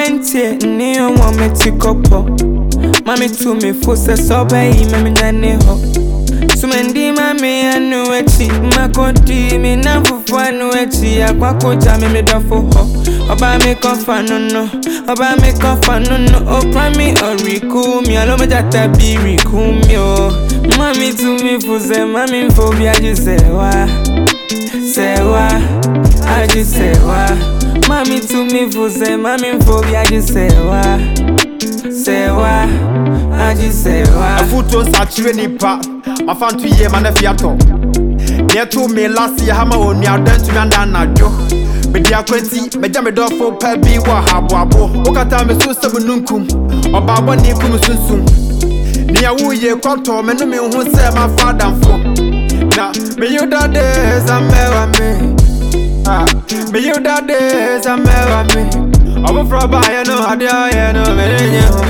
20 neon woman tikopo. Mami to me for sobe mami nane ho. Sumendi mami anu echi makodi mi na fufu anu echi akwako jami me dofo ho. Oba me kofa no no, oba me kofa no no. O prami oriku mi alo me jata biri kumyo. Mami to me for se mami phobia ju sewa aji sewa. Mami to me for se mami phobia ju sewa aji sewa. Afuto sachire nipa afantu ye manafiato. Neto me last year hama oni adantu nanda najo. Medi akwenti meja me dofo pa bi wa habwabo. Okata me so sebununkum obabo ni kum sunsum. Ni awuye kwato me no me hu se ma father fo. Na me you that days amewa me. Me you that days amewa me. Obo from by no adia ye no me nye ho.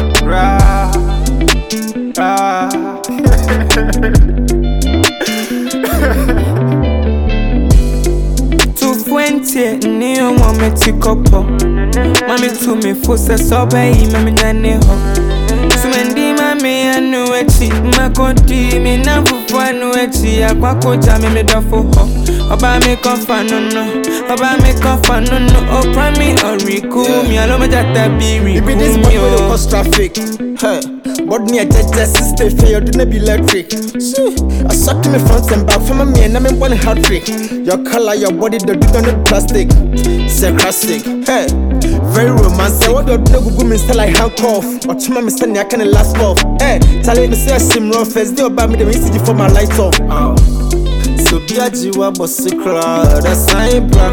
220 neon woman tikopo. Mami to me for se sobe mami nane ho. Sumendi mami anu echi makodi mi na fufu anu echi akwako jami me dofo ho. Oba me kofa no no, oba me kofa no no. O prami oriku mi alo me jata biri kumyo. This boy will cause traffic. Hey, but me a judge stay fair, do not be electric. See, I sucked me front and back from me and I'm in one hard trick. Your color, your body, the dude on the plastic. Sarcastic, hey, very romantic. What do you go me like handcuff? Or to my Mr. I can't last off. Hey, tell me say I seem rough first. They about me the message for my light off. So be a jiwa bossy crowd, that's sign bra.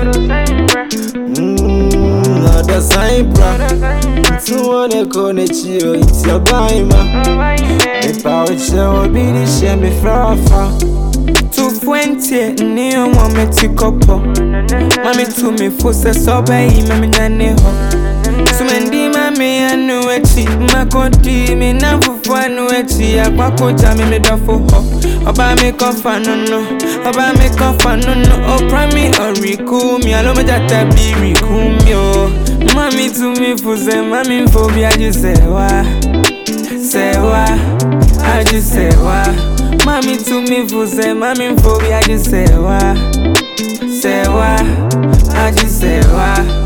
That's sign bra. To wanna go next you, it's your baima. If I would show be the shame me fra. 220 neon woman tikopo. Mami to me for se sobe mami nane ho. Sumendi mami anu echi makodi mi na fufu anu echi akwako jami me dofo ho. Oba me kofa no no, oba me kofa no no. O prami oriku mi alo me jata biri kumyo. Mami to me for se mami phobia ju sewa aji sewa. Mami to me for se mami phobia ju sewa aji sewa.